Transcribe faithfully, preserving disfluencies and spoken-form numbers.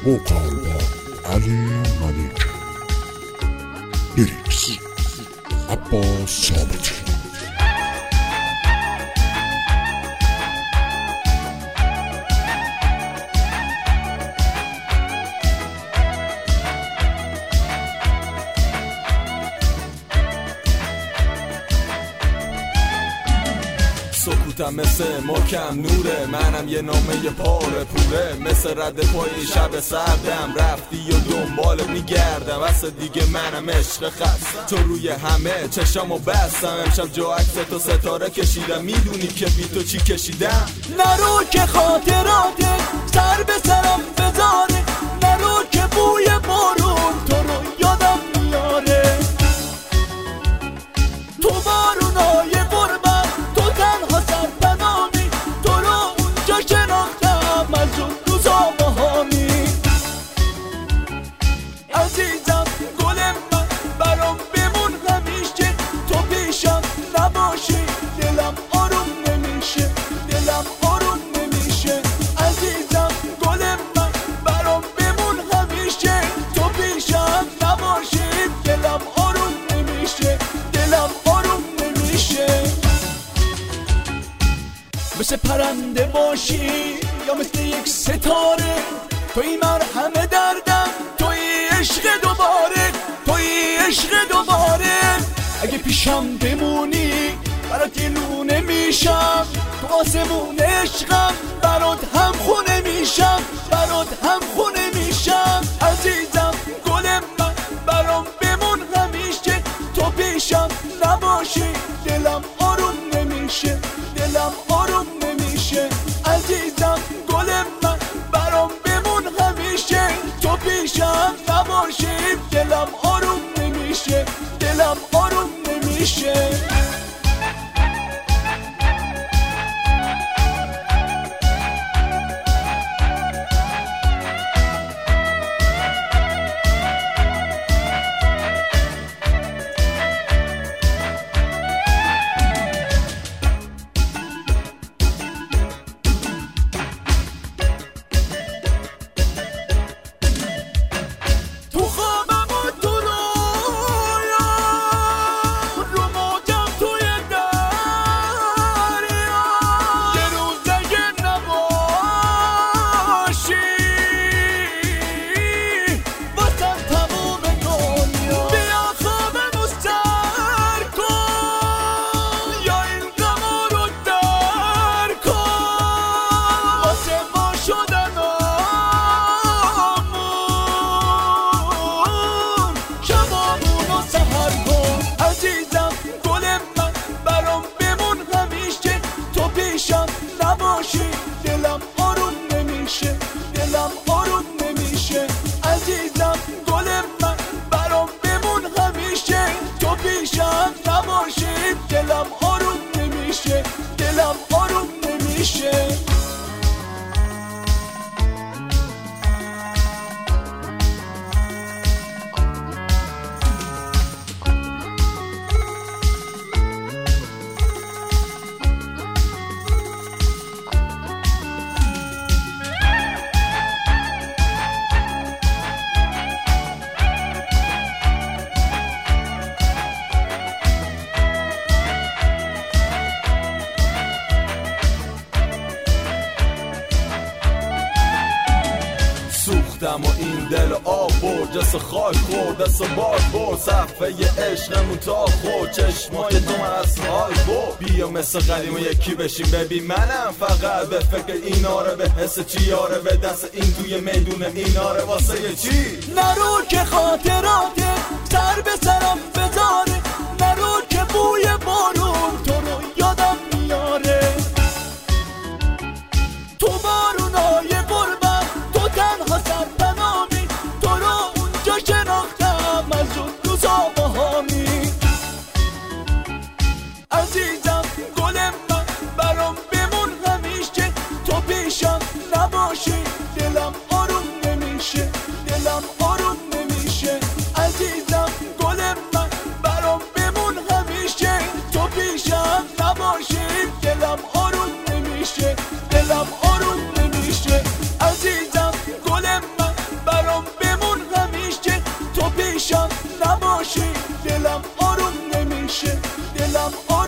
وقال علی ملک، لیریکس عباس ثابتی. سکوتم مثل محکم نوره، منم یه نامه یه پاره پوره، مثل رد پای شب سردم، رفتی و دنبالت میگردم، واسه دیگه منم عشق خست، تو روی همه چشامو بستم، امشب جا عکس تو ستاره کشیدم، میدونی که بی تو چی کشیدم. نرو که خاطراته سر به سرم بذاره، نرو که بوی بارون تو رو یادم میاره، تو بارونای قربت تو تنها سرپنامی، تو رو اونجا شناختم از اون روزا بهامی. عزیزم گل من برام بمون همیشه، تو پیشم نباشی دلم آروم نمیشه، دلم آروم نمیشه. عزیزم گل من برام بمون همیشه، تو پیشم نباشی دلم آروم نمیشه، دلم آروم نمیشه. مثل پرنده باشی یا مثل یک ستاره، توی من همه دردم، توی عشق دوباره، توی عشق دوباره. اگه پیشم بمونی برات یه لونه میشم، تو آسمون عشقم برات هم خونه میشم، برات هم خونه میشم. عزیزم گل من برام بمون همیشه، تو پیشم نباشی دلم آروم نمیشه، دلم آروم نمیشه. عزیزم گل من برام بمون همیشه، تو پیشم نباشی دلم آروم نمیشه، دلم آروم نمیشه. نباشی دلم آروم نمیشه، دلم آروم نمیشه. عزیزم گل من برام بمون همیشه، تو پیشم نباشی دلم آروم نمیشه، دلم آروم نمیشه. سوختم و این دل آب برد، جس خاک خورد، دست باد برد، صفحه عشقمون تا خورد، چشمای تو من از حال برد. بیا مثل قدیم و یکی بشیم، ببین منم فقط به فکر ایناره، به حس چیاره، به دست این توی میدون ایناره، واسه چی؟ نرو که خاطراته سر به سرم بذاره، نرو که بوی بارون تو رو یادم میاره، تو بارونای قربت تو تنها سرپنامی، تو رو اونجا شناختم از اون روزا بهامی. عزیزم گل من برام بمون همیشه، تو پیشم نباشی دلم آروم نمیشه، دلم آروم نمیشه. عزیزم گل من برام دلم آروم نمیشه، دلم آروم